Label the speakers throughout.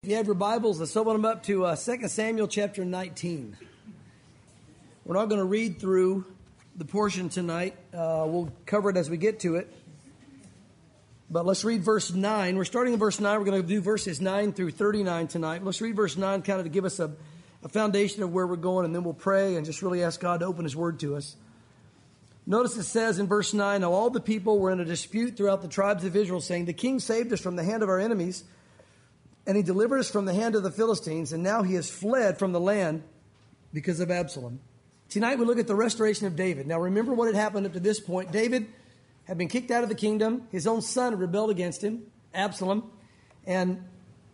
Speaker 1: If you have your Bibles, let's open them up to 2 Samuel chapter 19. We're not going to read through the portion tonight. We'll cover it as we get to it. But let's read verse 9. We're starting in verse 9. We're going to do verses 9 through 39 tonight. Let's read verse 9 kind of to give us a foundation of where we're going, and then we'll pray and just really ask God to open His Word to us. Notice it says in verse 9, "Now all the people were in a dispute throughout the tribes of Israel, saying, 'The king saved us from the hand of our enemies, and he delivered us from the hand of the Philistines, and now he has fled from the land because of Absalom.'" Tonight we look at the restoration of David. Now remember what had happened up to this point. David had been kicked out of the kingdom. His own son had rebelled against him, Absalom, and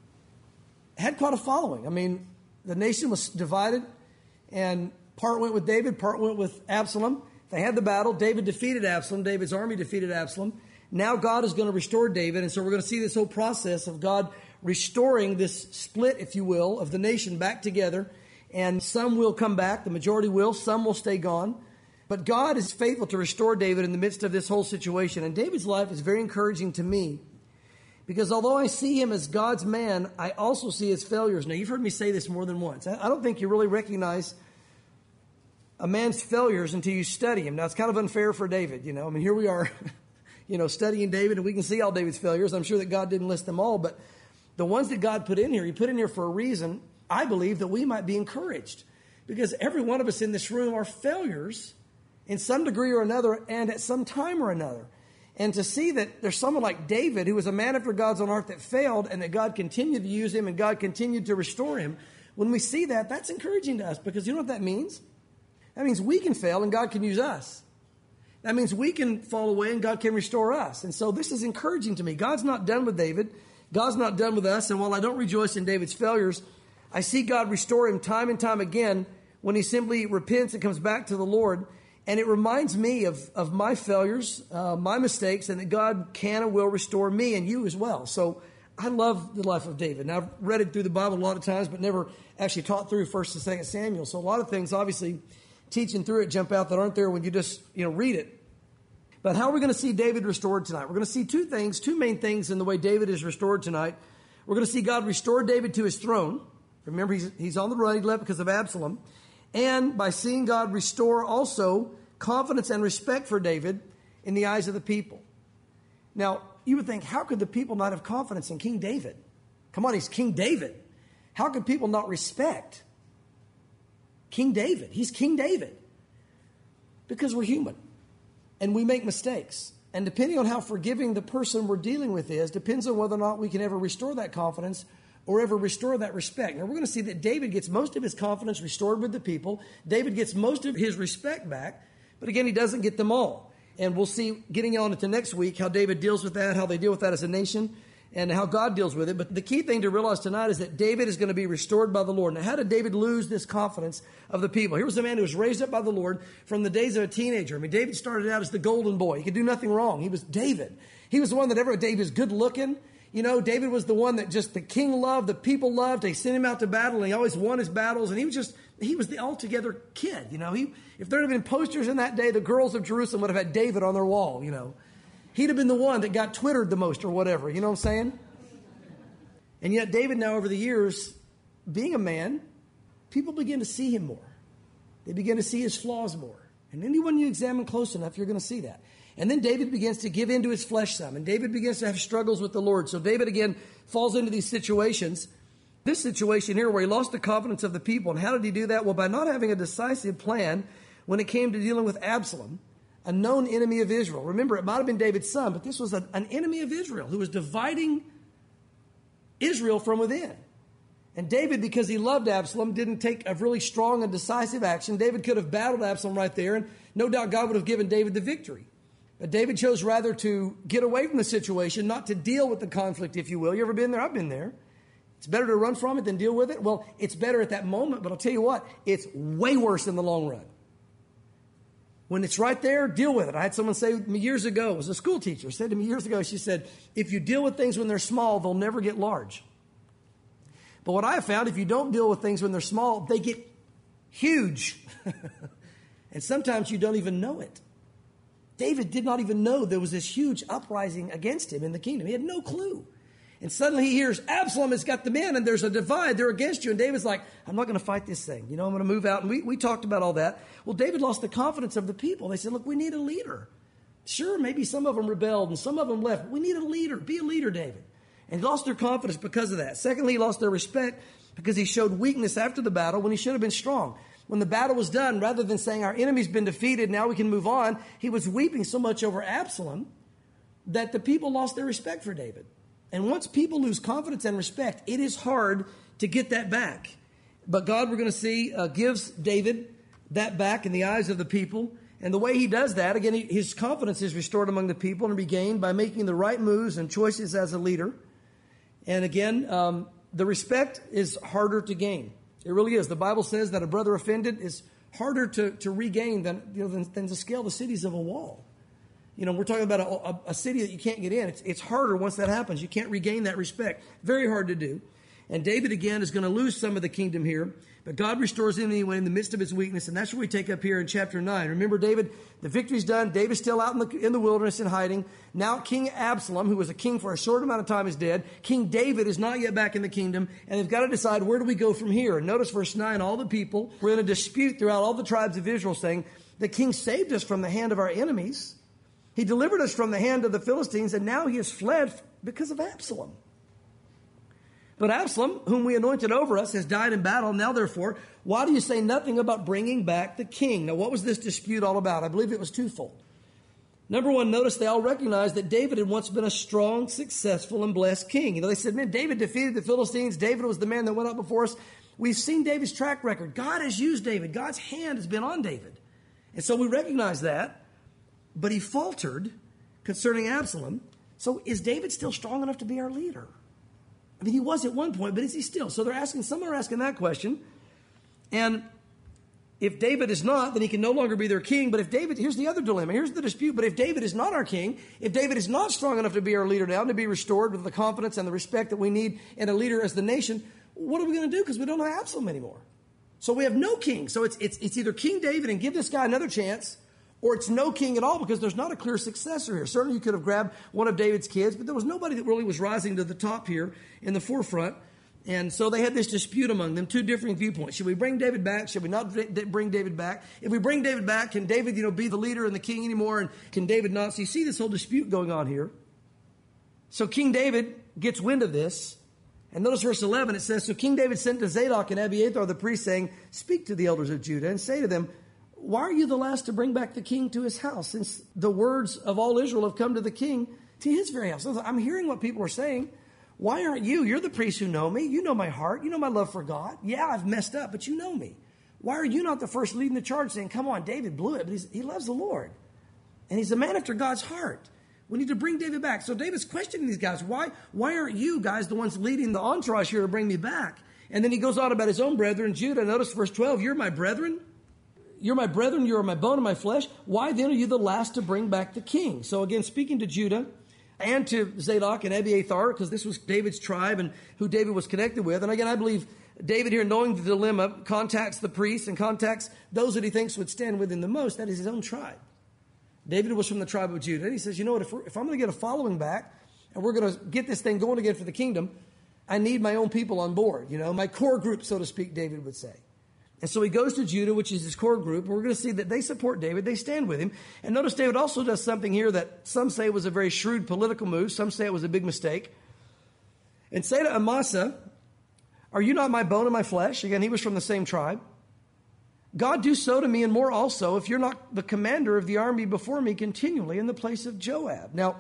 Speaker 1: had quite a following. I mean, the nation was divided, and part went with David, part went with Absalom. They had the battle. David defeated Absalom. David's army defeated Absalom. Now God is going to restore David, and so we're going to see this whole process of God restoring this split, if you will, of the nation back together. And some will come back, the majority will, some will stay gone. But God is faithful to restore David in the midst of this whole situation. And David's life is very encouraging to me, because although I see him as God's man, I also see his failures. Now, you've heard me say this more than once. I don't think you really recognize a man's failures until you study him. Now, it's kind of unfair for David, you know. I mean, here we are, studying David, and we can see all David's failures. I'm sure that God didn't list them all, but the ones that God put in here, He put in here for a reason. I believe that we might be encouraged, because every one of us in this room are failures in some degree or another, and at some time or another. And to see that there's someone like David, who was a man after God's own heart, that failed, and that God continued to use him, and God continued to restore him, when we see that, that's encouraging to us, because you know what that means? That means we can fail, and God can use us. That means we can fall away, and God can restore us. And so this is encouraging to me. God's not done with David. God's not done with us. And while I don't rejoice in David's failures, I see God restore him time and time again when he simply repents and comes back to the Lord. And it reminds me of my failures, my mistakes, and that God can and will restore me and you as well. So I love the life of David. Now, I've read it through the Bible a lot of times, but never actually taught through 1 and 2 Samuel. So a lot of things, obviously, teaching through it jump out that aren't there when you just, read it. But how are we going to see David restored tonight? We're going to see two main things in the way David is restored tonight. We're going to see God restore David to his throne. Remember, he's on the run. He left because of Absalom. And by seeing God restore also confidence and respect for David in the eyes of the people. Now, you would think, how could the people not have confidence in King David? Come on, he's King David. How could people not respect King David? He's King David. Because we're human. And we make mistakes. And depending on how forgiving the person we're dealing with is, depends on whether or not we can ever restore that confidence or ever restore that respect. Now, we're going to see that David gets most of his confidence restored with the people. David gets most of his respect back. But again, he doesn't get them all. And we'll see, getting on into next week, how David deals with that, how they deal with that as a nation, and how God deals with it. But the key thing to realize tonight is that David is going to be restored by the Lord. Now, how did David lose this confidence of the people? Here was a man who was raised up by the Lord from the days of a teenager. I mean, David started out as the golden boy. He could do nothing wrong. He was David. He was the one that David was good looking. David was the one that just the king loved, the people loved. They sent him out to battle, and he always won his battles. And he was the altogether kid. If there had been posters in that day, the girls of Jerusalem would have had David on their wall, He'd have been the one that got Twittered the most or whatever. You know what I'm saying? And yet David now, over the years, being a man, people begin to see him more. They begin to see his flaws more. And anyone you examine close enough, you're going to see that. And then David begins to give in to his flesh some. And David begins to have struggles with the Lord. So David, again, falls into these situations. This situation here where he lost the confidence of the people. And how did he do that? Well, by not having a decisive plan when it came to dealing with Absalom, a known enemy of Israel. Remember, it might have been David's son, but this was an enemy of Israel who was dividing Israel from within. And David, because he loved Absalom, didn't take a really strong and decisive action. David could have battled Absalom right there, and no doubt God would have given David the victory. But David chose rather to get away from the situation, not to deal with the conflict, if you will. You ever been there? I've been there. It's better to run from it than deal with it. Well, it's better at that moment, but I'll tell you what, it's way worse in the long run. When it's right there, deal with it. I had someone say to me years ago, it was a school teacher, said to me years ago, she said, if you deal with things when they're small, they'll never get large. But what I have found, if you don't deal with things when they're small, they get huge. And sometimes you don't even know it. David did not even know there was this huge uprising against him in the kingdom. He had no clue. And suddenly he hears Absalom has got the men and there's a divide. They're against you. And David's like, I'm not going to fight this thing. I'm going to move out. And we talked about all that. Well, David lost the confidence of the people. They said, look, we need a leader. Sure, maybe some of them rebelled and some of them left. We need a leader. Be a leader, David. And he lost their confidence because of that. Secondly, he lost their respect because he showed weakness after the battle when he should have been strong. When the battle was done, rather than saying our enemy's been defeated, now we can move on, he was weeping so much over Absalom that the people lost their respect for David. And once people lose confidence and respect, it is hard to get that back. But God, we're going to see, gives David that back in the eyes of the people. And the way he does that, again, his confidence is restored among the people and regained by making the right moves and choices as a leader. And again, the respect is harder to gain. It really is. The Bible says that a brother offended is harder to regain than to scale the cities of a wall. We're talking about a city that you can't get in. It's harder once that happens. You can't regain that respect. Very hard to do. And David, again, is going to lose some of the kingdom here. But God restores him anyway in the midst of his weakness. And that's what we take up here in chapter 9. Remember, David, the victory's done. David's still out in the wilderness in hiding. Now King Absalom, who was a king for a short amount of time, is dead. King David is not yet back in the kingdom. And they've got to decide, where do we go from here? And notice verse 9, all the people were in a dispute throughout all the tribes of Israel, saying, the king saved us from the hand of our enemies. He delivered us from the hand of the Philistines, and now he has fled because of Absalom. But Absalom, whom we anointed over us, has died in battle. Now, therefore, why do you say nothing about bringing back the king? Now, what was this dispute all about? I believe it was twofold. Number one, notice they all recognized that David had once been a strong, successful, and blessed king. They said, man, David defeated the Philistines. David was the man that went up before us. We've seen David's track record. God has used David. God's hand has been on David. And so we recognize that. But he faltered concerning Absalom. So is David still strong enough to be our leader? I mean, he was at one point, but is he still? So some are asking that question. And if David is not, then he can no longer be their king. But if David, here's the other dilemma. Here's the dispute. But if David is not our king, if David is not strong enough to be our leader now, to be restored with the confidence and the respect that we need in a leader as the nation, what are we going to do? Because we don't have Absalom anymore. So we have no king. So it's either King David and give this guy another chance, or it's no king at all because there's not a clear successor here. Certainly you could have grabbed one of David's kids, but there was nobody that really was rising to the top here in the forefront. And so they had this dispute among them, two differing viewpoints. Should we bring David back? Should we not bring David back? If we bring David back, can David, be the leader and the king anymore? And can David not? So you see this whole dispute going on here. So King David gets wind of this. And notice verse 11, it says, so King David sent to Zadok and Abiathar the priest, saying, speak to the elders of Judah and say to them, why are you the last to bring back the king to his house, since the words of all Israel have come to the king to his very house? I'm hearing what people are saying. Why aren't you? You're the priests who know me. You know my heart. You know my love for God. Yeah, I've messed up, but you know me. Why are you not the first leading the charge saying, come on, David blew it, but he loves the Lord. And he's a man after God's heart. We need to bring David back. So David's questioning these guys. Why aren't you guys the ones leading the entourage here to bring me back? And then he goes on about his own brethren, Judah. Notice verse 12, you're my brethren. You're my brethren, you are my bone and my flesh. Why then are you the last to bring back the king? So again, speaking to Judah and to Zadok and Abiathar, because this was David's tribe and who David was connected with. And again, I believe David here, knowing the dilemma, contacts the priests and contacts those that he thinks would stand with him the most. That is his own tribe. David was from the tribe of Judah. And he says, you know what, if I'm going to get a following back and we're going to get this thing going again for the kingdom, I need my own people on board. My core group, so to speak, David would say. And so he goes to Judah, which is his core group. We're going to see that they support David. They stand with him. And notice David also does something here that some say was a very shrewd political move. Some say it was a big mistake. And say to Amasa, are you not my bone and my flesh? Again, he was from the same tribe. God do so to me and more also if you're not the commander of the army before me continually in the place of Joab. Now,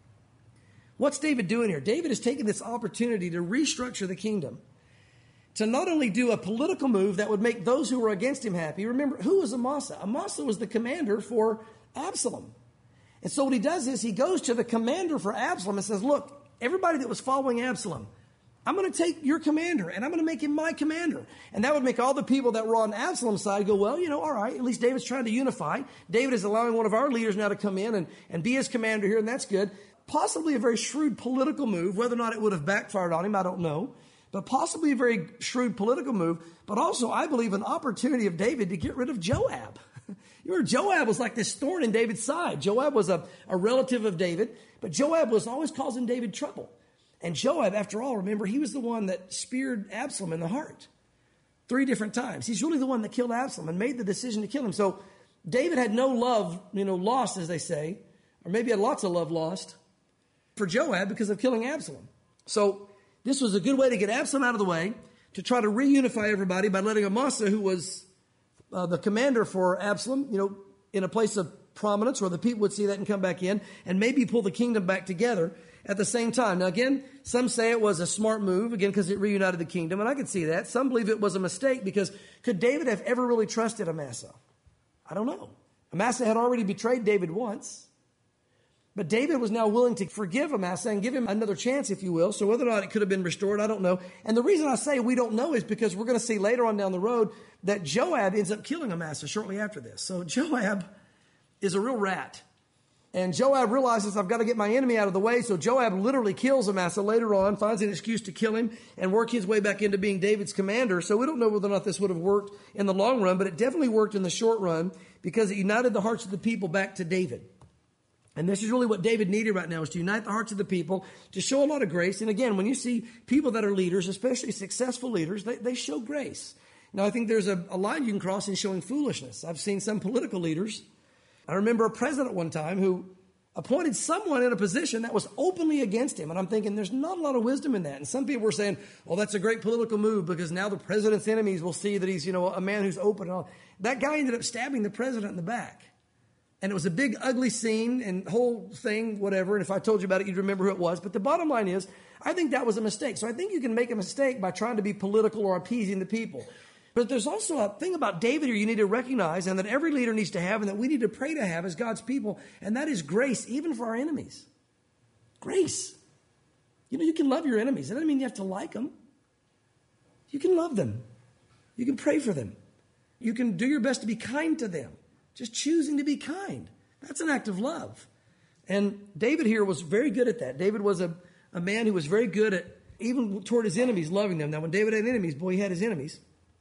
Speaker 1: what's David doing here? David is taking this opportunity to restructure the kingdom, to not only do a political move that would make those who were against him happy. Remember, who was Amasa? Amasa was the commander for Absalom. And so what he does is he goes to the commander for Absalom and says, look, everybody that was following Absalom, I'm going to take your commander and I'm going to make him my commander. And that would make all the people that were on Absalom's side go, well, all right, at least David's trying to unify. David is allowing one of our leaders now to come in and be his commander here, and that's good. Possibly a very shrewd political move. Whether or not it would have backfired on him, I don't know. But possibly a very shrewd political move. But also, I believe, an opportunity of David to get rid of Joab. You remember, Joab was like this thorn in David's side. Joab was a relative of David, but Joab was always causing David trouble. And Joab, after all, remember, he was the one that speared Absalom in the heart 3 different times. He's really the one that killed Absalom and made the decision to kill him. So David had no love, lost, as they say, or maybe had lots of love lost for Joab because of killing Absalom. So this was a good way to get Absalom out of the way, to try to reunify everybody by letting Amasa, who was the commander for Absalom, in a place of prominence where the people would see that and come back in and maybe pull the kingdom back together at the same time. Now, again, some say it was a smart move, again, because it reunited the kingdom, and I could see that. Some believe it was a mistake because could David have ever really trusted Amasa? I don't know. Amasa had already betrayed David once, but David was now willing to forgive Amasa and give him another chance, if you will. So whether or not it could have been restored, I don't know. And the reason I say we don't know is because we're going to see later on down the road that Joab ends up killing Amasa shortly after this. So Joab is a real rat. And Joab realizes, I've got to get my enemy out of the way. So Joab literally kills Amasa later on, finds an excuse to kill him, and work his way back into being David's commander. So we don't know whether or not this would have worked in the long run, but it definitely worked in the short run because it united the hearts of the people back to David. And this is really what David needed right now, is to unite the hearts of the people, to show a lot of grace. And again, when you see people that are leaders, especially successful leaders, they show grace. Now, I think there's a line you can cross in showing foolishness. I've seen some political leaders. I remember a president one time who appointed someone in a position that was openly against him. And I'm thinking there's not a lot of wisdom in that. And some people were saying, well, that's a great political move because now the president's enemies will see that he's, a man who's open and all. That guy ended up stabbing the president in the back. And it was a big, ugly scene and whole thing, whatever. And if I told you about it, you'd remember who it was. But the bottom line is, I think that was a mistake. So I think you can make a mistake by trying to be political or appeasing the people. But there's also a thing about David here you need to recognize, and that every leader needs to have, and that we need to pray to have as God's people, and that is grace, even for our enemies. Grace. You can love your enemies. That doesn't mean you have to like them. You can love them. You can pray for them. You can do your best to be kind to them. Just choosing to be kind. That's an act of love. And David here was very good at that. David was a man who was very good at, even toward his enemies, loving them. Now, when David had enemies, boy, he had his enemies.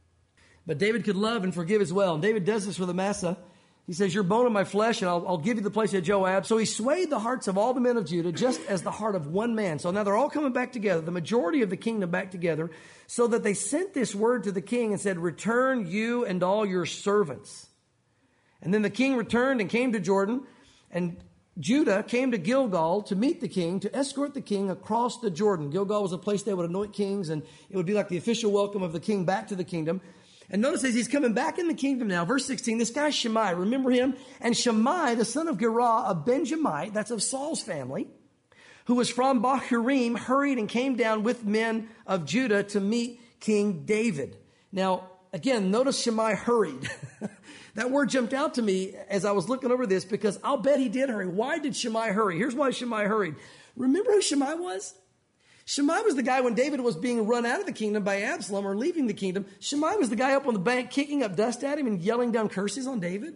Speaker 1: But David could love and forgive as well. And David does this with Amasa. He says, you're bone of my flesh, and I'll give you the place of Joab. So he swayed the hearts of all the men of Judah, just as the heart of one man. So now they're all coming back together, the majority of the kingdom back together, so that they sent this word to the king and said, return you and all your servants. And then the king returned and came to Jordan, and Judah came to Gilgal to meet the king, to escort the king across the Jordan. Gilgal was a place they would anoint kings, and it would be like the official welcome of the king back to the kingdom. And notice as he's coming back in the kingdom now, verse 16, this guy Shimei, remember him? And Shimei, the son of Gerah, a Benjamite, that's of Saul's family, who was from Bahurim, hurried and came down with men of Judah to meet King David. Now, again, notice Shimei hurried. That word jumped out to me as I was looking over this because I'll bet he did hurry. Why did Shimei hurry? Here's why Shimei hurried. Remember who Shimei was? Shimei was the guy when David was being run out of the kingdom by Absalom or leaving the kingdom. Shimei was the guy up on the bank kicking up dust at him and yelling down curses on David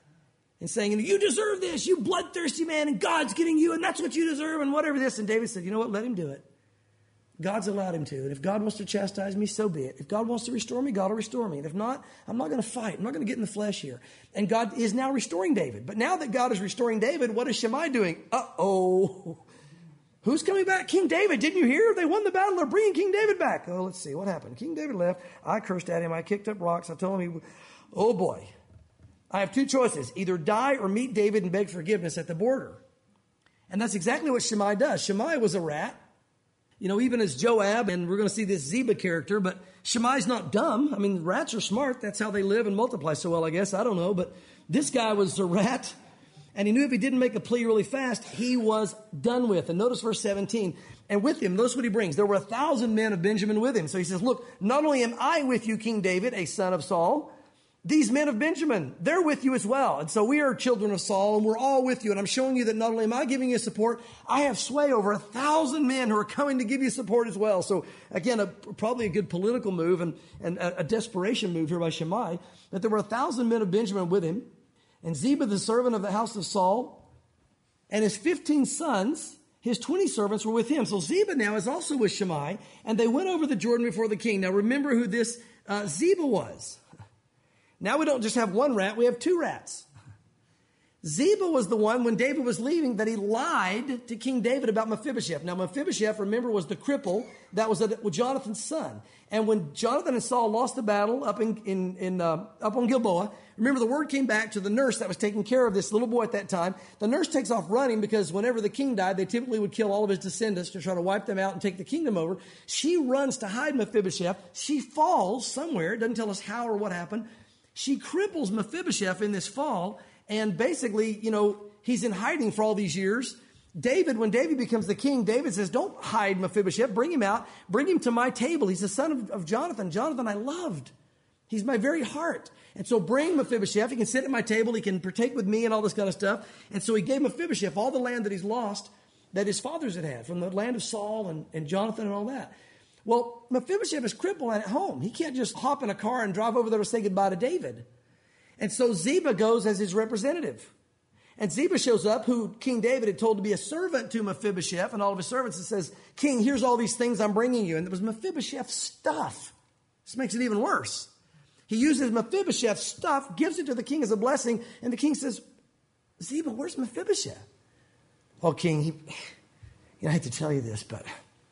Speaker 1: and saying, you deserve this, you bloodthirsty man, and God's getting you, and that's what you deserve, and whatever this. And David said, you know what, let him do it. God's allowed him to. And if God wants to chastise me, so be it. If God wants to restore me, God will restore me. And if not, I'm not going to fight. I'm not going to get in the flesh here. And God is now restoring David. But now that God is restoring David, what is Shimei doing? Uh-oh. Who's coming back? King David. Didn't you hear? They won the battle. They're bringing King David back. Oh, let's see. What happened? King David left. I cursed at him. I kicked up rocks. I told him, oh boy, I have 2 choices. Either die or meet David and beg forgiveness at the border. And that's exactly what Shimei does. Shimei was a rat. Even as Joab, and we're going to see this Ziba character, but Shimei's not dumb. I mean, rats are smart. That's how they live and multiply so well, I guess. I don't know. But this guy was a rat. And he knew if he didn't make a plea really fast, he was done with. And notice verse 17. And with him, notice what he brings. There were 1,000 men of Benjamin with him. So he says, look, not only am I with you, King David, a son of Saul, these men of Benjamin, they're with you as well. And so we are children of Saul, and we're all with you. And I'm showing you that not only am I giving you support, I have sway over 1,000 men who are coming to give you support as well. So again, probably a good political move and a desperation move here by Shimei. That there were 1,000 men of Benjamin with him. And Ziba, the servant of the house of Saul, and his 15 sons, his 20 servants were with him. So Ziba now is also with Shimei, and they went over the Jordan before the king. Now remember who this Ziba was. Now we don't just have one rat, we have 2 rats. Ziba was the one, when David was leaving, that he lied to King David about Mephibosheth. Now, Mephibosheth, remember, was the cripple that was Jonathan's son. And when Jonathan and Saul lost the battle up on Gilboa, remember the word came back to the nurse that was taking care of this little boy at that time. The nurse takes off running because whenever the king died, they typically would kill all of his descendants to try to wipe them out and take the kingdom over. She runs to hide Mephibosheth. She falls somewhere. It doesn't tell us how or what happened. She cripples Mephibosheth in this fall. And basically, he's in hiding for all these years. When David becomes the king, David says, don't hide Mephibosheth. Bring him out. Bring him to my table. He's the son of Jonathan. Jonathan I loved. He's my very heart. And so bring Mephibosheth. He can sit at my table. He can partake with me and all this kind of stuff. And so he gave Mephibosheth all the land that he's lost that his fathers had from the land of Saul and Jonathan and all that. Well, Mephibosheth is crippled at home. He can't just hop in a car and drive over there to say goodbye to David. And so Ziba goes as his representative. And Ziba shows up, who King David had told to be a servant to Mephibosheth and all of his servants, and says, King, here's all these things I'm bringing you. And it was Mephibosheth's stuff. This makes it even worse. He uses Mephibosheth's stuff, gives it to the king as a blessing, and the king says, Ziba, where's Mephibosheth? Oh, king, I hate to tell you this, but,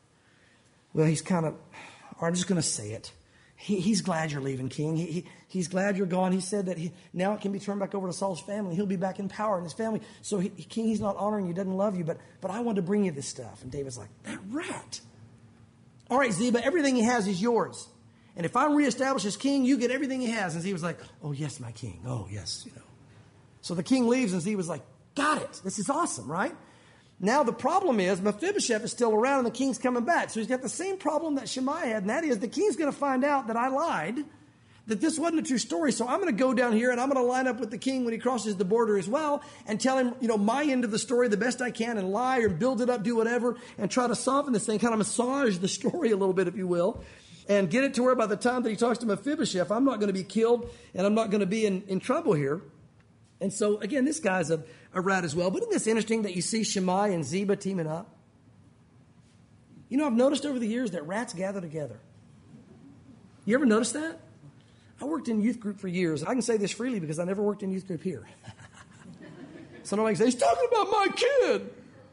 Speaker 1: well, he's kind of, or I'm just going to say it. He's glad you're leaving, king. He's glad you're gone. He said that now it can be turned back over to Saul's family. He'll be back in power in his family. So, king, he's not honoring you, doesn't love you, but I wanted to bring you this stuff. And David's like, that rat. All right, Ziba, everything he has is yours. And if I'm reestablished as king, you get everything he has. And Ziba's like, oh, yes, my king. Oh, yes, So the king leaves, and Ziba's like, got it. This is awesome, right? Now the problem is Mephibosheth is still around and the king's coming back. So he's got the same problem that Shimei had, and that is the king's going to find out that I lied, that this wasn't a true story. So I'm going to go down here and I'm going to line up with the king when he crosses the border as well and tell him, my end of the story the best I can and lie or build it up, do whatever, and try to soften this thing, kind of massage the story a little bit, if you will, and get it to where by the time that he talks to Mephibosheth, I'm not going to be killed and I'm not going to be in trouble here. And so, again, this guy's a rat as well. But isn't this interesting that you see Shimei and Ziba teaming up? I've noticed over the years that rats gather together. You ever notice that? I worked in youth group for years. I can say this freely because I never worked in youth group here. So nobody can say, he's talking about my kid.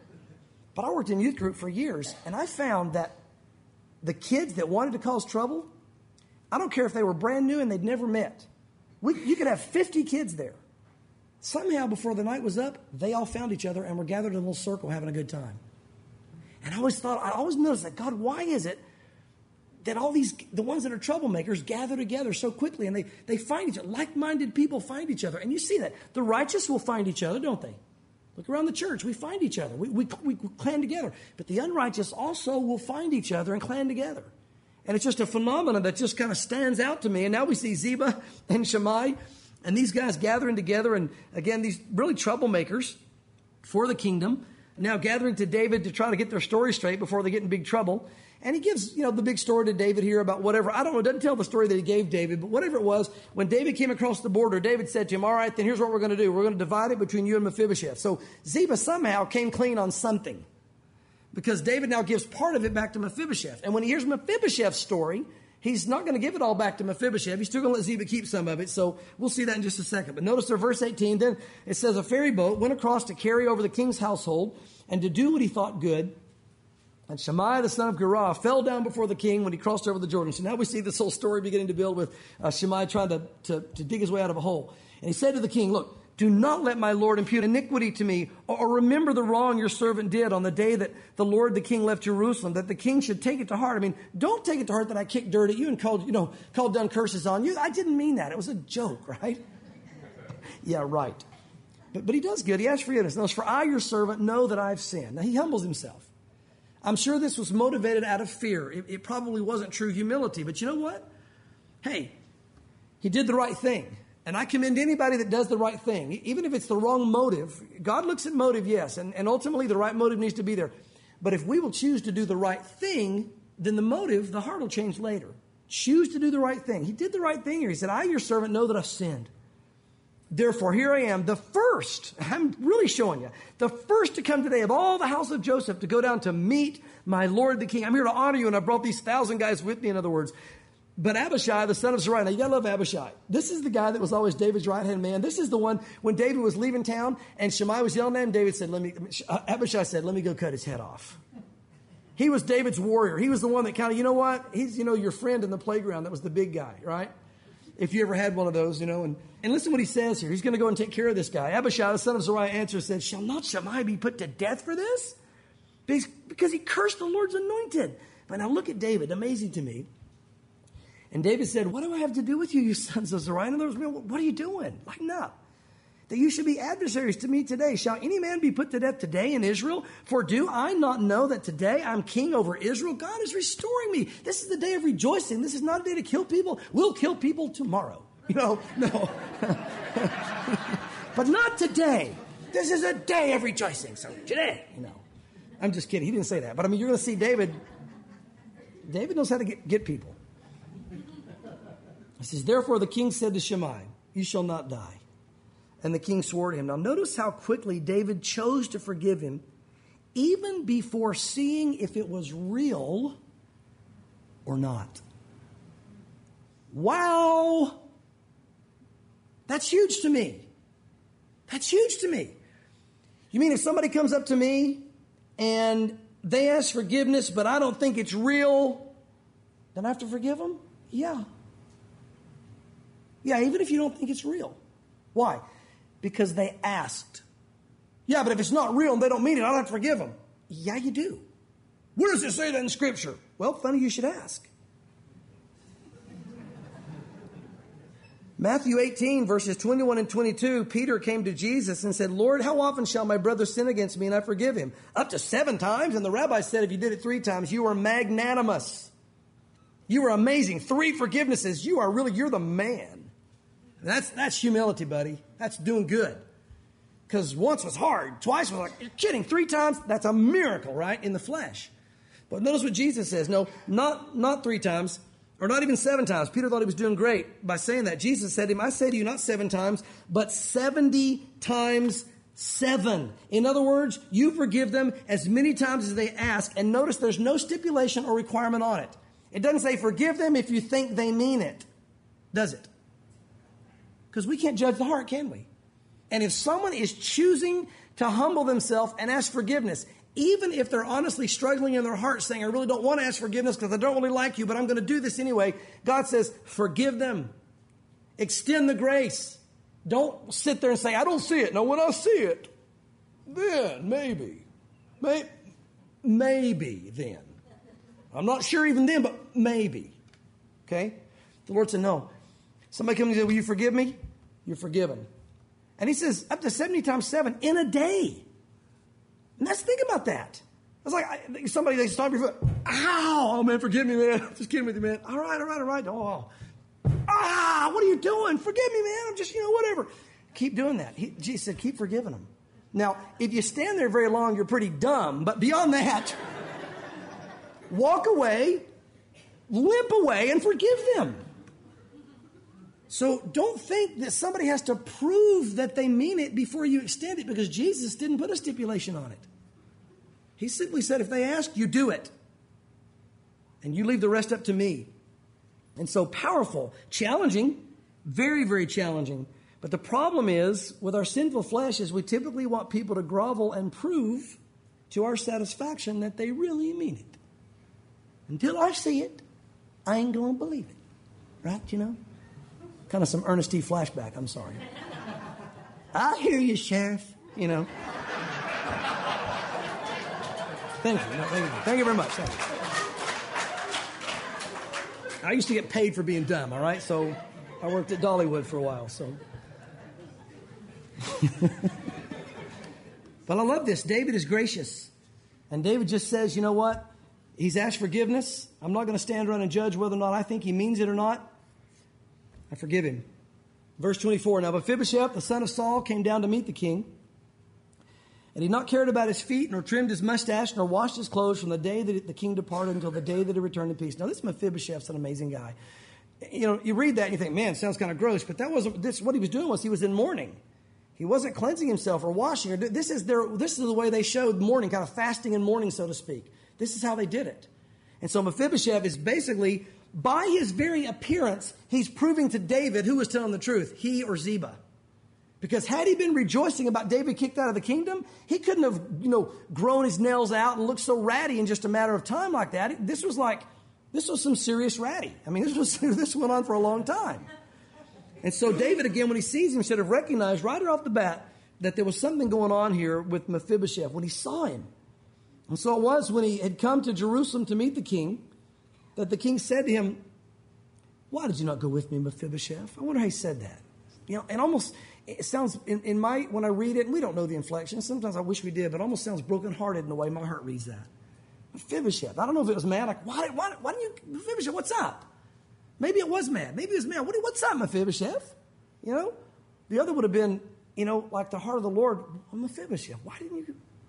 Speaker 1: But I worked in youth group for years, and I found that the kids that wanted to cause trouble, I don't care if they were brand new and they'd never met. You could have 50 kids there. Somehow, before the night was up, they all found each other and were gathered in a little circle having a good time. And I always noticed that, God, why is it that the ones that are troublemakers gather together so quickly and they find each other? Like-minded people find each other. And you see that. The righteous will find each other, don't they? Look around the church. We find each other. We clan together. But the unrighteous also will find each other and clan together. And it's just a phenomenon that just kind of stands out to me. And now we see Ziba and Shimei and these guys gathering together, and again, these really troublemakers for the kingdom, now gathering to David to try to get their story straight before they get in big trouble. And he gives, the big story to David here about whatever. I don't know, it doesn't tell the story that he gave David, but whatever it was, when David came across the border, David said to him, all right, then here's what we're going to do. We're going to divide it between you and Mephibosheth. So Ziba somehow came clean on something because David now gives part of it back to Mephibosheth. And when he hears Mephibosheth's story, he's not going to give it all back to Mephibosheth. He's still going to let Ziba keep some of it. So we'll see that in just a second. But notice there, verse 18, then it says, a ferry boat went across to carry over the king's household and to do what he thought good. And Shimei, the son of Gera, fell down before the king when he crossed over the Jordan. So now we see this whole story beginning to build with Shimei trying to dig his way out of a hole. And he said to the king, look, do not let my Lord impute iniquity to me, or remember the wrong your servant did on the day that the Lord the king left Jerusalem, that the king should take it to heart. I mean, don't take it to heart that I kicked dirt at you and called down curses on you. I didn't mean that. It was a joke, right? Yeah, right. But he does good. He asks forgiveness. Notice, for I, your servant, know that I've sinned. Now, he humbles himself. I'm sure this was motivated out of fear. It probably wasn't true humility. But you know what? Hey, he did the right thing. And I commend anybody that does the right thing, even if it's the wrong motive. God looks at motive, yes, and ultimately the right motive needs to be there. But if we will choose to do the right thing, then the motive, the heart will change later. Choose to do the right thing. He did the right thing here. He said, I, your servant, know that I've sinned. Therefore, here I am, the first, I'm really showing you, the first to come today of all the house of Joseph to go down to meet my Lord the King. I'm here to honor you, and I brought these 1,000 guys with me, in other words. But Abishai, the son of Zeruiah, now you gotta love Abishai. This is the guy that was always David's right-hand man. This is the one, when David was leaving town and Shimei was yelling at him, Abishai said, let me go cut his head off. He was David's warrior. He was the one that kind of, you know what? He's, your friend in the playground. That was the big guy, right? If you ever had one of those, and listen what he says here. He's going to go and take care of this guy. Abishai, the son of Zeruiah, answered and said, shall not Shimei be put to death for this? Because he cursed the Lord's anointed. But now look at David. Amazing to me. And David said, what do I have to do with you, you sons of Zeruiah? In other words, what are you doing? Lighten up. That you should be adversaries to me today. Shall any man be put to death today in Israel? For do I not know that today I'm king over Israel? God is restoring me. This is the day of rejoicing. This is not a day to kill people. We'll kill people tomorrow. No. But not today. This is a day of rejoicing. So today, I'm just kidding. He didn't say that. But you're going to see David. David knows how to get people. He says, therefore the king said to Shimei, you shall not die. And the king swore to him. Now notice how quickly David chose to forgive him, even before seeing if it was real or not. Wow! That's huge to me. That's huge to me. You mean if somebody comes up to me and they ask forgiveness, but I don't think it's real, then I have to forgive them? Yeah. Yeah, even if you don't think it's real. Why? Because they asked. Yeah, but if it's not real and they don't mean it, I don't have to forgive them. Yeah, you do. Where does it say that in Scripture? Well, funny you should ask. Matthew 18, verses 21 and 22, Peter came to Jesus and said, Lord, how often shall my brother sin against me and I forgive him? Up to 7 times? And the rabbi said, if you did it 3 times, you are magnanimous. You are amazing. 3 forgivenesses. You're the man. That's humility, buddy. That's doing good. Because once was hard. Twice was like, you're kidding. 3 times, that's a miracle, right? In the flesh. But notice what Jesus says. No, not 3 times, or not even 7 times. Peter thought he was doing great by saying that. Jesus said to him, I say to you, not 7 times, but 70 times 7. In other words, you forgive them as many times as they ask. And notice there's no stipulation or requirement on it. It doesn't say forgive them if you think they mean it. Does it? Because we can't judge the heart, can we? And if someone is choosing to humble themselves and ask forgiveness, even if they're honestly struggling in their heart saying, I really don't want to ask forgiveness because I don't really like you, but I'm going to do this anyway, God says, forgive them. Extend the grace. Don't sit there and say, I don't see it. No, when I see it, then maybe. Maybe then. I'm not sure even then, but maybe. Okay? The Lord said, no. Somebody comes and says, will you forgive me? You're forgiven. And he says, up to 70 times 7 in a day. And let's think about that. It's like somebody, they stomp your foot. Ow! Oh, man, forgive me, man. I'm just kidding with you, man. All right. Oh. What are you doing? Forgive me, man. I'm just, whatever. Keep doing that. Jesus said, keep forgiving them. Now, if you stand there very long, you're pretty dumb. But beyond that, walk away, limp away, and forgive them. So don't think that somebody has to prove that they mean it before you extend it, because Jesus didn't put a stipulation on it. He simply said, if they ask, you do it. And you leave the rest up to me. And so powerful, challenging, very, very challenging. But the problem is, with our sinful flesh, is we typically want people to grovel and prove to our satisfaction that they really mean it. Until I see it, I ain't going to believe it. Right, Kind of some Ernest T. flashback, I'm sorry. I hear you, Sheriff, Thank you. Thank you very much. Thank you. I used to get paid for being dumb, all right? So I worked at Dollywood for a while, so. But I love this. David is gracious. And David just says, you know what? He's asked forgiveness. I'm not going to stand around and judge whether or not I think he means it or not. I forgive him. Verse 24, now Mephibosheth, the son of Saul, came down to meet the king. And he had not cared about his feet, nor trimmed his mustache, nor washed his clothes from the day that the king departed until the day that he returned in peace. Now, this Mephibosheth's an amazing guy. You read that and you think, man, it sounds kind of gross. But that wasn't this. What he was doing was he was in mourning. He wasn't cleansing himself or washing. This is the way they showed mourning, kind of fasting and mourning, so to speak. This is how they did it. And so Mephibosheth is basically by his very appearance, he's proving to David who was telling the truth, he or Ziba. Because had he been rejoicing about David kicked out of the kingdom, he couldn't have, grown his nails out and looked so ratty in just a matter of time like that. This was some serious ratty. I mean, this went on for a long time. And so David, again, when he sees him, should have recognized right off the bat that there was something going on here with Mephibosheth when he saw him. And so it was when he had come to Jerusalem to meet the king that the king said to him, "Why did you not go with me, Mephibosheth?" I wonder how he said that. And almost, it sounds, when I read it, and we don't know the inflection, sometimes I wish we did, but it almost sounds brokenhearted in the way my heart reads that. Mephibosheth. I don't know if it was mad, like, why didn't you, Mephibosheth, what's up? Maybe it was mad. Maybe it was mad. What's up, Mephibosheth? The other would have been, like the heart of the Lord, Mephibosheth, why didn't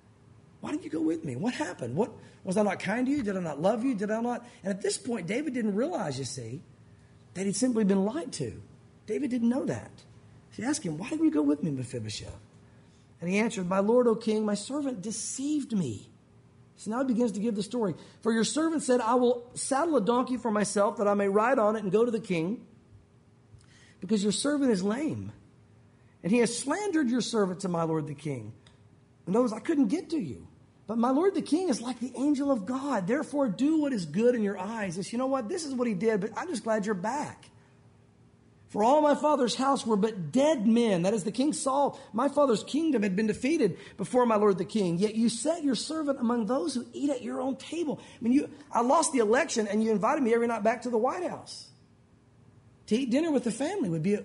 Speaker 1: you go with me? What happened? Was I not kind to you? Did I not love you? Did I not? And at this point, David didn't realize, you see, that he'd simply been lied to. David didn't know that. He asked him, "Why didn't you go with me, Mephibosheth?" And he answered, "My lord, O king, my servant deceived me." So now he begins to give the story. "For your servant said, I will saddle a donkey for myself that I may ride on it and go to the king, because your servant is lame. And he has slandered your servant to my lord the king. In other words, I couldn't get to you. But my lord the king is like the angel of God. Therefore, do what is good in your eyes." He says, "You know what? This is what he did, but I'm just glad you're back. For all my father's house were but dead men." That is, the king Saul, my father's kingdom had been defeated before my lord the king. "Yet you set your servant among those who eat at your own table." I mean, I lost the election and you invited me every night back to the White House. To eat dinner with the family would be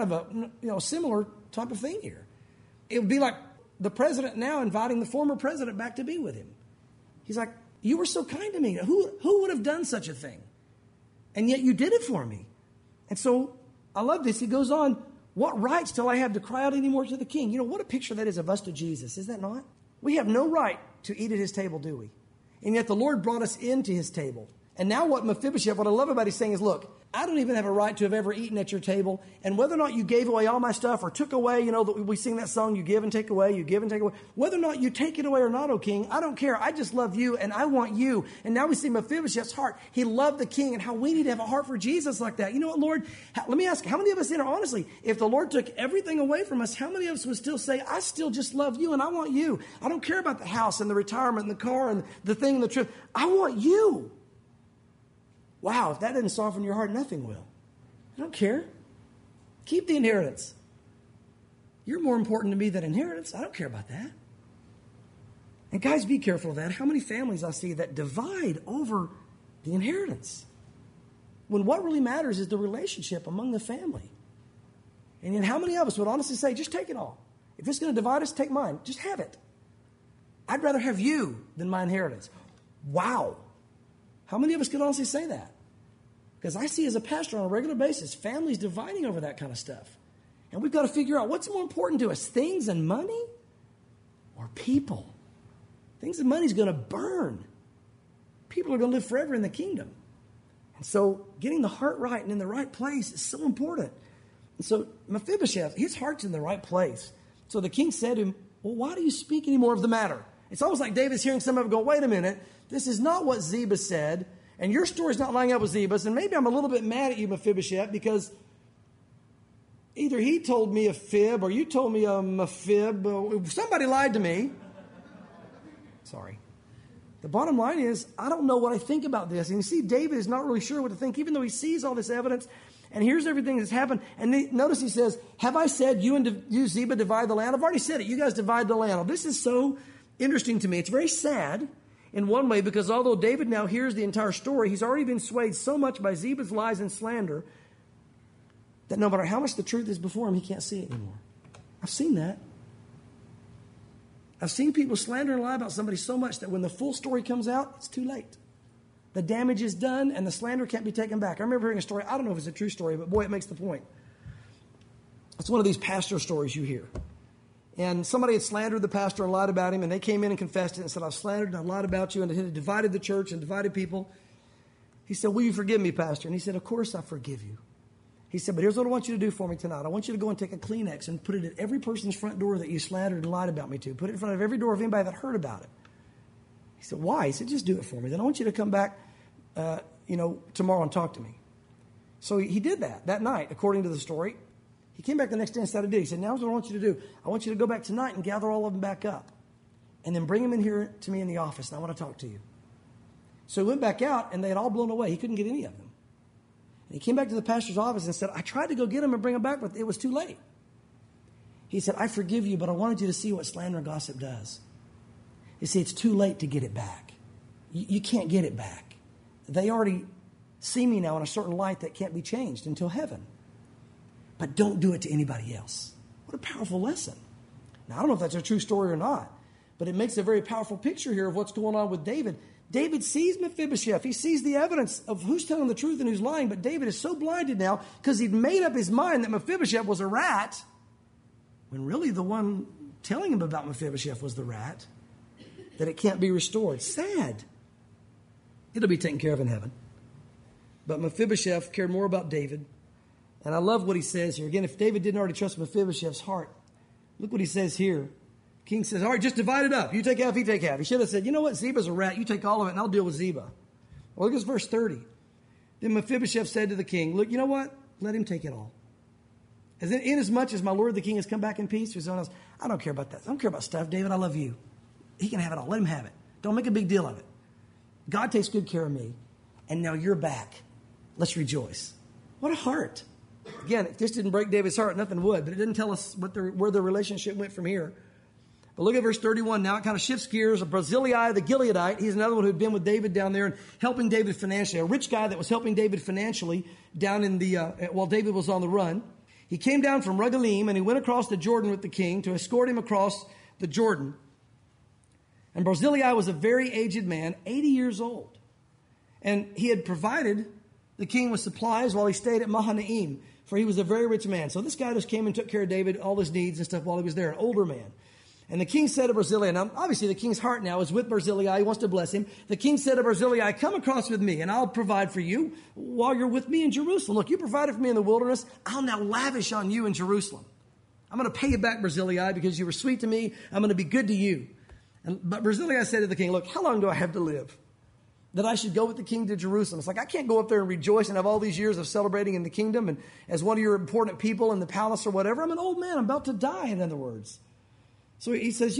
Speaker 1: a similar type of thing here. It would be like the president now inviting the former president back to be with him. He's like, "You were so kind to me. Who would have done such a thing? And yet you did it for me." And so I love this. He goes on, "What rights till I have to cry out anymore to the king?" What a picture that is of us to Jesus, is that not? We have no right to eat at his table, do we? And yet the Lord brought us into his table. And now what I love about his saying is, look, I don't even have a right to have ever eaten at your table. And whether or not you gave away all my stuff or took away, we sing that song, you give and take away, you give and take away. Whether or not you take it away or not, O king, I don't care. I just love you and I want you. And now we see Mephibosheth's heart. He loved the king, and how we need to have a heart for Jesus like that. You know what, Lord? Let me ask, how many of us in here, honestly, if the Lord took everything away from us, how many of us would still say, I still just love you and I want you. I don't care about the house and the retirement and the car and the thing and the trip. I want you. Wow, if that doesn't soften your heart, nothing will. I don't care. Keep the inheritance. You're more important to me than inheritance. I don't care about that. And guys, be careful of that. How many families I see that divide over the inheritance, when what really matters is the relationship among the family. And yet how many of us would honestly say, just take it all. If it's going to divide us, take mine. Just have it. I'd rather have you than my inheritance. Wow. How many of us could honestly say that? Because I see as a pastor on a regular basis, families dividing over that kind of stuff. And we've got to figure out what's more important to us, things and money or people? Things and money is going to burn. People are going to live forever in the kingdom. And so getting the heart right and in the right place is so important. And so Mephibosheth, his heart's in the right place. So the king said to him, "Well, why do you speak any more of the matter?" It's almost like David's hearing some of it go, "Wait a minute, this is not what Ziba said, and your story's not lining up with Ziba's, and maybe I'm a little bit mad at you, Mephibosheth, because either he told me a fib or you told me a fib. Somebody lied to me." Sorry. The bottom line is, I don't know what I think about this. And you see, David is not really sure what to think, even though he sees all this evidence and hears everything that's happened. And notice he says, "Have I said you and you, Ziba, divide the land?" I've already said it. You guys divide the land. Well, this is so interesting to me. It's very sad in one way, because although David now hears the entire story, he's already been swayed so much by Ziba's lies and slander that no matter how much the truth is before him, he can't see it anymore. I've seen that. I've seen people slander and lie about somebody so much that when the full story comes out, it's too late. The damage is done and the slander can't be taken back. I remember hearing a story. I don't know if it's a true story, but boy, it makes the point. It's one of these pastor stories you hear. And somebody had slandered the pastor and lied about him, and they came in and confessed it and said, "I've slandered and I've lied about you," and it had divided the church and divided people. He said, "Will you forgive me, pastor?" And he said, "Of course I forgive you." He said, "But here's what I want you to do for me tonight. I want you to go and take a Kleenex and put it at every person's front door that you slandered and lied about me to. Put it in front of every door of anybody that heard about it." He said, "Why?" He said, "Just do it for me. Then I want you to come back tomorrow and talk to me. So he did that night, according to the story. He came back the next day and started to do. He said, now here's what I want you to do. I want you to go back tonight and gather all of them back up. And then bring them in here to me in the office, and I want to talk to you. So he went back out, and they had all blown away. He couldn't get any of them. And he came back to the pastor's office and said, I tried to go get them and bring them back, but it was too late. He said, I forgive you, but I wanted you to see what slander and gossip does. You see, it's too late to get it back. You can't get it back. They already see me now in a certain light that can't be changed until heaven. But don't do it to anybody else. What a powerful lesson. Now, I don't know if that's a true story or not, but it makes a very powerful picture here of what's going on with David. David sees Mephibosheth. He sees the evidence of who's telling the truth and who's lying, but David is so blinded now because he'd made up his mind that Mephibosheth was a rat, when really the one telling him about Mephibosheth was the rat, that it can't be restored. Sad. It'll be taken care of in heaven. But Mephibosheth cared more about David. And I love what he says here. Again, if David didn't already trust Mephibosheth's heart, look what he says here. King says, all right, just divide it up. You take half, he take half. He should have said, you know what, Ziba's a rat. You take all of it, and I'll deal with Ziba. Well, look at verse 30. Then Mephibosheth said to the king, look, you know what? Let him take it all. Inasmuch as my lord the king has come back in peace, or someone else, I don't care about that. I don't care about stuff. David, I love you. He can have it all. Let him have it. Don't make a big deal of it. God takes good care of me, and now you're back. Let's rejoice. What a heart. Again, if this didn't break David's heart, nothing would. But it didn't tell us where the relationship went from here. But look at verse 31. Now it kind of shifts gears. Barzillai the Gileadite, he's another one who had been with David down there and helping David financially. A rich guy that was helping David financially down in while David was on the run. He came down from Regalim and he went across the Jordan with the king to escort him across the Jordan. And Barzillai was a very aged man, 80 years old. And he had provided the king with supplies while he stayed at Mahanaim, for he was a very rich man. So this guy just came and took care of David, all his needs and stuff while he was there, an older man. And the king said to Barzillai, now obviously the king's heart now is with Barzillai. He wants to bless him. The king said to Barzillai, come across with me and I'll provide for you while you're with me in Jerusalem. Look, you provided for me in the wilderness. I'll now lavish on you in Jerusalem. I'm going to pay you back, Barzillai, because you were sweet to me. I'm going to be good to you. But Barzillai said to the king, look, how long do I have to live that I should go with the king to Jerusalem? It's like, I can't go up there and rejoice and have all these years of celebrating in the kingdom and as one of your important people in the palace or whatever. I'm an old man. I'm about to die, in other words. So he says,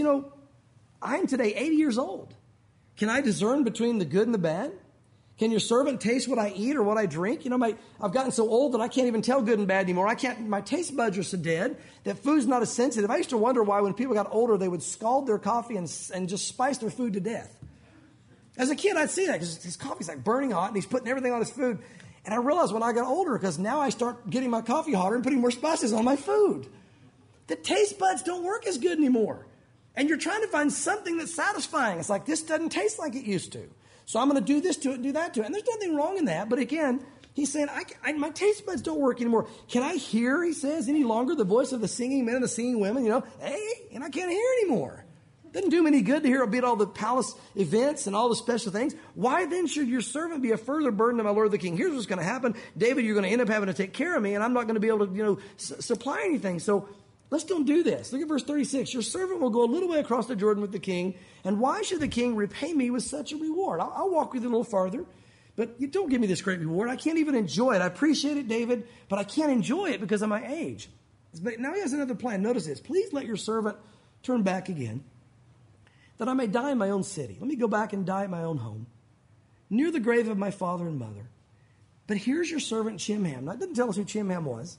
Speaker 1: I am today 80 years old. Can I discern between the good and the bad? Can your servant taste what I eat or what I drink? I've gotten so old that I can't even tell good and bad anymore. My taste buds are so dead that food's not as sensitive. I used to wonder why when people got older, they would scald their coffee and just spice their food to death. As a kid, I'd see that because his coffee's like burning hot and he's putting everything on his food. And I realized when I got older, because now I start getting my coffee hotter and putting more spices on my food. The taste buds don't work as good anymore. And you're trying to find something that's satisfying. It's like, this doesn't taste like it used to. So I'm going to do this to it and do that to it. And there's nothing wrong in that. But again, he's saying, my taste buds don't work anymore. Can I hear, he says, any longer the voice of the singing men and the singing women? Hey, and I can't hear anymore. Doesn't do me any good to hear about all the palace events and all the special things. Why then should your servant be a further burden to my lord the king? Here's what's going to happen. David, you're going to end up having to take care of me, and I'm not going to be able to, supply anything. So let's don't do this. Look at verse 36. Your servant will go a little way across the Jordan with the king. And why should the king repay me with such a reward? I'll walk with you a little farther. But you don't give me this great reward. I can't even enjoy it. I appreciate it, David, but I can't enjoy it because of my age. But now he has another plan. Notice this. Please let your servant turn back again, that I may die in my own city. Let me go back and die at my own home, near the grave of my father and mother. But here's your servant Chimham. Now, it doesn't tell us who Chimham was.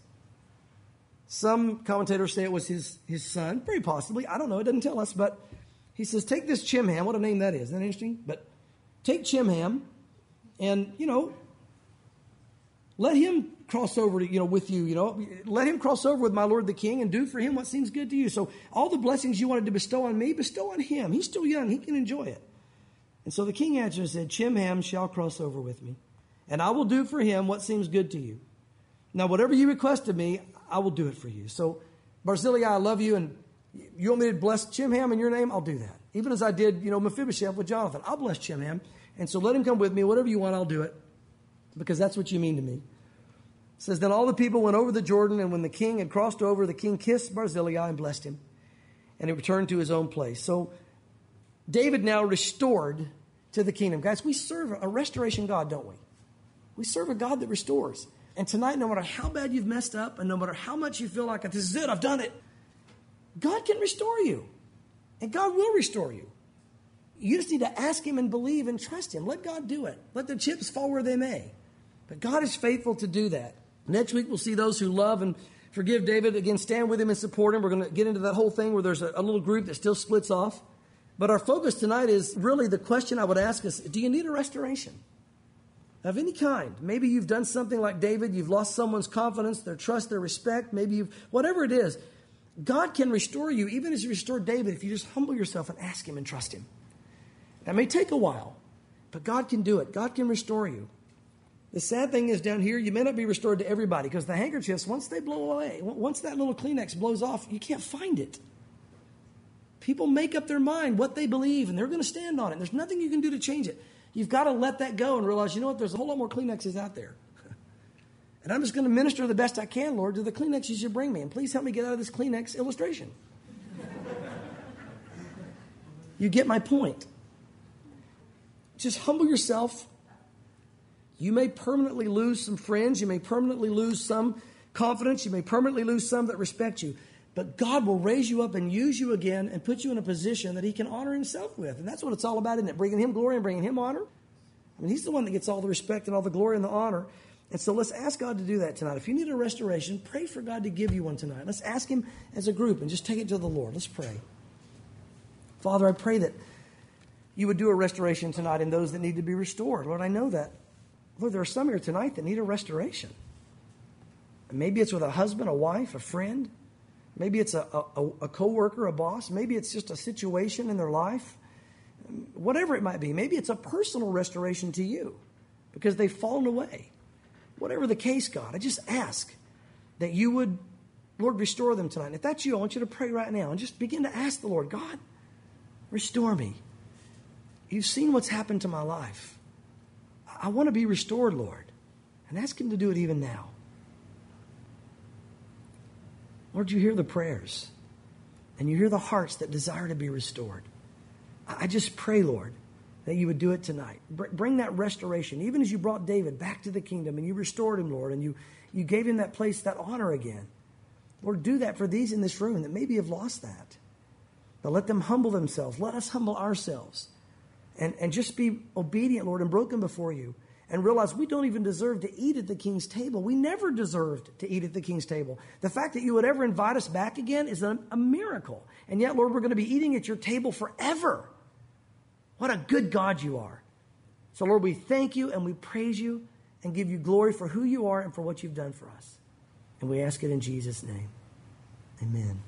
Speaker 1: Some commentators say it was his son, very possibly. I don't know. It doesn't tell us. But he says, take this Chimham. What a name that is. Isn't that interesting? But take Chimham and, let him cross over to, with you, let him cross over with my lord the king and do for him what seems good to you. So all the blessings you wanted to bestow on me, bestow on him. He's still young. He can enjoy it. And so the king answered and said, Chimham shall cross over with me, and I will do for him what seems good to you. Now, whatever you request of me, I will do it for you. So, Barzillai, I love you, and you want me to bless Chimham in your name? I'll do that. Even as I did, Mephibosheth with Jonathan. I'll bless Chimham. And so let him come with me. Whatever you want, I'll do it, because that's what you mean to me. It says, then all the people went over the Jordan, and when the king had crossed over, the king kissed Barzillai and blessed him, and he returned to his own place. So David now restored to the kingdom. Guys, we serve a restoration God, don't we? We serve a God that restores. And tonight, no matter how bad you've messed up and no matter how much you feel like, this is it, I've done it, God can restore you. And God will restore you. You just need to ask him and believe and trust him. Let God do it. Let the chips fall where they may. But God is faithful to do that. Next week, we'll see those who love and forgive David. Again, stand with him and support him. We're going to get into that whole thing where there's a little group that still splits off. But our focus tonight is really the question I would ask us, do you need a restoration of any kind? Maybe you've done something like David. You've lost someone's confidence, their trust, their respect. Maybe whatever it is, God can restore you even as he restored David if you just humble yourself and ask him and trust him. That may take a while, but God can do it. God can restore you. The sad thing is down here, you may not be restored to everybody because the handkerchiefs, once they blow away, once that little Kleenex blows off, you can't find it. People make up their mind what they believe, and they're going to stand on it. There's nothing you can do to change it. You've got to let that go and realize, you know what, there's a whole lot more Kleenexes out there. And I'm just going to minister the best I can, Lord, to the Kleenexes you bring me. And please help me get out of this Kleenex illustration. You get my point. Just humble yourself. You may permanently lose some friends. You may permanently lose some confidence. You may permanently lose some that respect you. But God will raise you up and use you again and put you in a position that he can honor himself with. And that's what it's all about, isn't it? Bringing him glory and bringing him honor. I mean, he's the one that gets all the respect and all the glory and the honor. And so let's ask God to do that tonight. If you need a restoration, pray for God to give you one tonight. Let's ask him as a group and just take it to the Lord. Let's pray. Father, I pray that you would do a restoration tonight in those that need to be restored. Lord, I know that. Lord, there are some here tonight that need a restoration. And maybe it's with a husband, a wife, a friend. Maybe it's a coworker, a boss. Maybe it's just a situation in their life. Whatever it might be. Maybe it's a personal restoration to you because they've fallen away. Whatever the case, God, I just ask that you would, Lord, restore them tonight. If that's you, I want you to pray right now and just begin to ask the Lord, God, restore me. You've seen what's happened to my life. I want to be restored, Lord. And ask him to do it even now. Lord, you hear the prayers. And you hear the hearts that desire to be restored. I just pray, Lord, that you would do it tonight. Bring that restoration. Even as you brought David back to the kingdom and you restored him, Lord, and you gave him that place, that honor again. Lord, do that for these in this room that maybe have lost that. But let them humble themselves. Let us humble ourselves. And just be obedient, Lord, and broken before you. And realize we don't even deserve to eat at the king's table. We never deserved to eat at the king's table. The fact that you would ever invite us back again is a miracle. And yet, Lord, we're going to be eating at your table forever. What a good God you are. So, Lord, we thank you and we praise you and give you glory for who you are and for what you've done for us. And we ask it in Jesus' name. Amen.